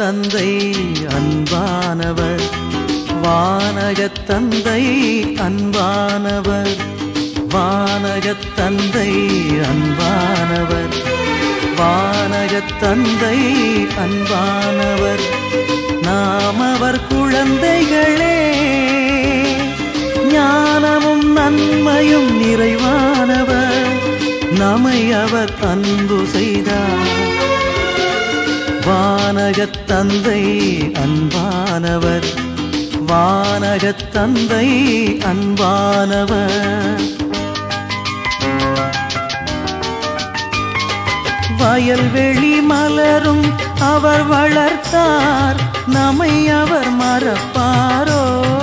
தந்தை அன்பானவர், வானகத் தந்தை அன்பானவர், வானகத் தந்தை அன்பானவர், வானகத் தந்தை அன்பானவர். நாம் அவர் குழந்தைகளே, ஞானமும் நன்மையும் நிறைவானவர், நம்மை அவர் அன்பு செய்தார். வானகத் தந்தை அன்பானவர், வானகத் தந்தை அன்பானவர். வயல்வெளி மலரும் அவர் வளர்த்தார், நம்மை அவர் மறப்பாரோ?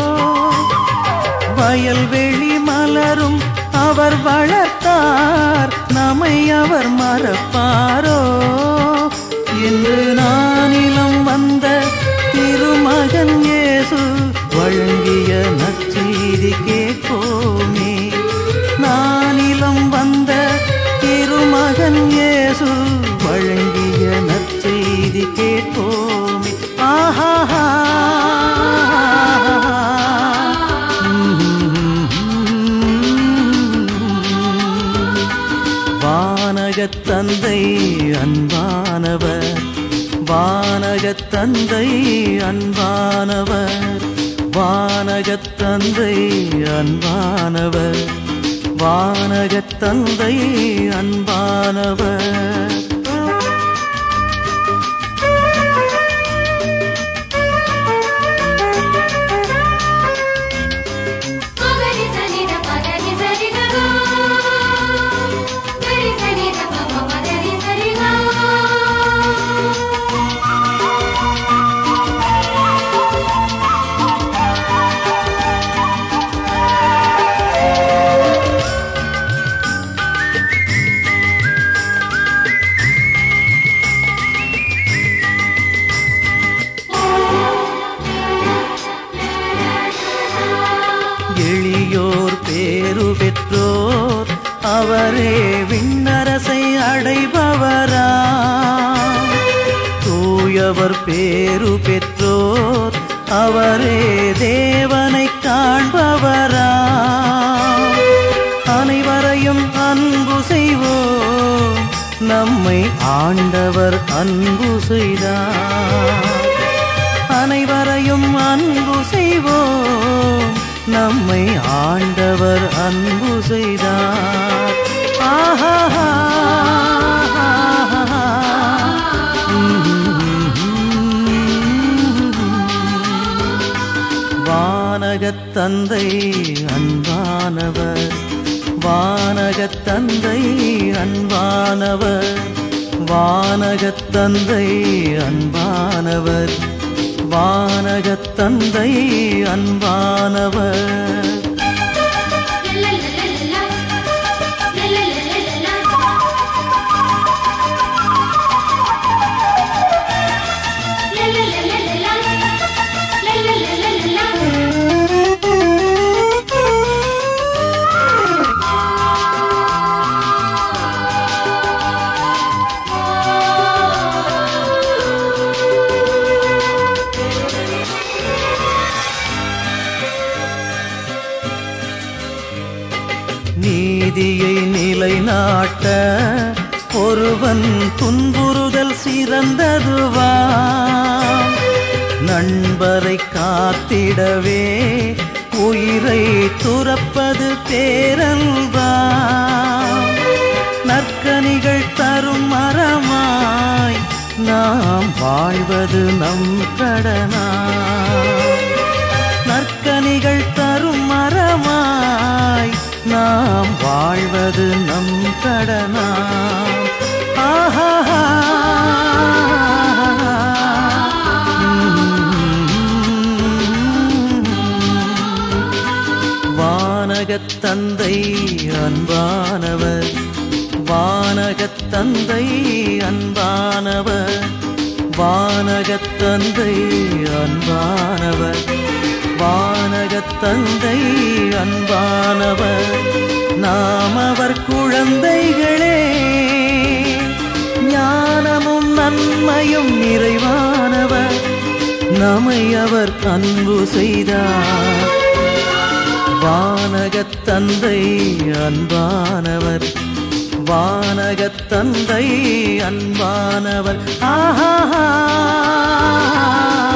வயல்வெளி மலரும் அவர் வளர்த்தார், நம்மை அவர் மறப்பாரோ? இன்று நானிலம் வந்த திருமகன் இயேசு வழங்கிய நற்செய்தி கேட்போமே. நானிலம் வந்த திருமகன் இயேசு வழங்கிய நற்செய்தி கேட்போமே. ஆஹா, வானகத் தந்தை அன்பானவர், வானகத் தந்தை அன்பானவர், வானகத் தந்தை அன்பானவர், வானகத் தந்தை அன்பானவர். எளியோர் பேரு பெற்றோர் அவரே விண்ணரசை அடைபவரா? தூயவர் பேரு பெற்றோர் அவரே தேவனை காண்பவரா? அனைவரையும் அன்பு செய்வோம், நம்மை ஆண்டவர் அன்பு செய்தார். அனைவரையும் அன்பு செய்வோம், நம்மை ஆண்டவர் அன்பு செய்தார். ஆஹா, வானகத் தந்தை அன்பானவர், வானகத் தந்தை அன்பானவர், வானகத் தந்தை அன்பானவர், வானகத் தந்தை அன்பானவர். நீதியை நிலைநாட்ட ஒருவன் துன்புறுதல் சிறந்ததுவா? நண்பரை காத்திடவே உயிரை துறப்பது பேரல்வா? நற்கனிகள் தரும் மரமாய் நாம் வாழ்வது நம் கடனா? நற்கனிகள் தரும் மரமாய் நாம் வாழ்வது நம் கடனா? ஆஹா, வானகத் தந்தை அன்பானவர், வானகத் தந்தை அன்பானவர், வானகத் தந்தை அன்பானவர், வானகத் தந்தை அன்பானவர். நாம் அவர் குழந்தைகளே, ஞானமும் நன்மையும் நிறைவானவர், நம்மை அவர் அன்பு செய்தார். வானகத் தந்தை அன்பானவர், வானகத் தந்தை அன்பானவர். ஆஹா